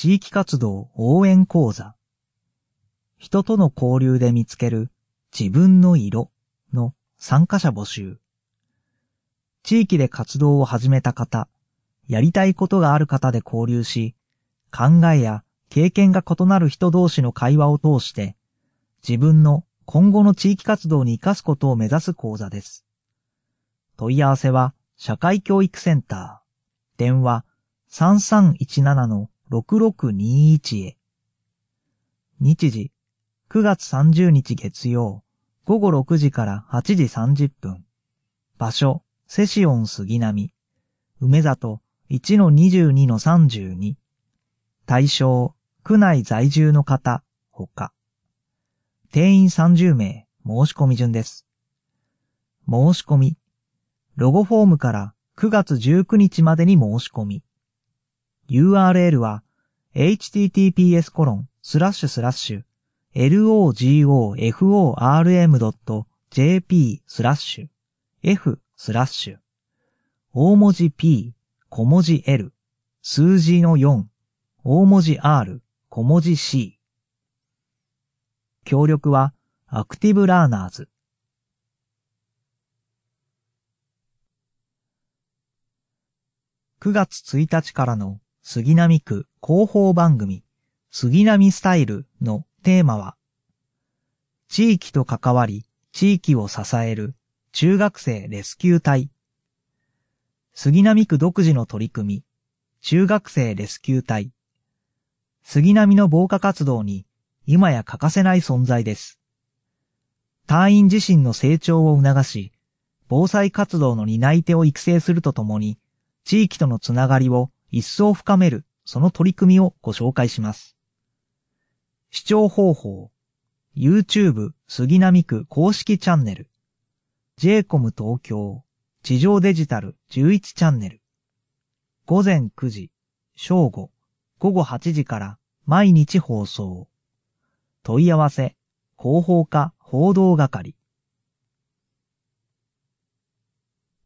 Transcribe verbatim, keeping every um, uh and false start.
地域活動応援講座。人との交流で見つける自分の色の参加者募集。地域で活動を始めた方、やりたいことがある方で交流し、考えや経験が異なる人同士の会話を通して、自分の今後の地域活動に生かすことを目指す講座です。問い合わせは社会教育センター、電話 さんさんいちななのろくろくにいち へ。日時、くがつさんじゅうにち月曜、ごごろくじからはちじさんじゅっぷん。場所、セシオン杉並。梅里 いちのにじゅうにのさんじゅうに。対象、区内在住の方、ほか。定員さんじゅうめい、申し込み順です。申し込み。ロゴフォームからくがつじゅうくにちまでに申し込み。ユーアールエル は エイチティーティーピーエスコロンスラッシュスラッシュロゴフォームドットジェーピースラッシュ F スラッシュ大文字 P 小文字 L 数字のよん大文字 R 小文字 C。 協力はアクティブラーナーズ。くがつついたちからの杉並区広報番組杉並スタイルのテーマは、地域と関わり地域を支える中学生レスキュー隊。杉並区独自の取り組み、中学生レスキュー隊。杉並の防火活動に今や欠かせない存在です。隊員自身の成長を促し、防災活動の担い手を育成するとともに、地域とのつながりを一層深めるその取り組みをご紹介します。視聴方法、YouTube 杉並区公式チャンネル、ジェイコム 東京、地上デジタルじゅういちチャンネル、ごぜんくじ、正午、ごごはちじから毎日放送。問い合わせ、広報課報道係。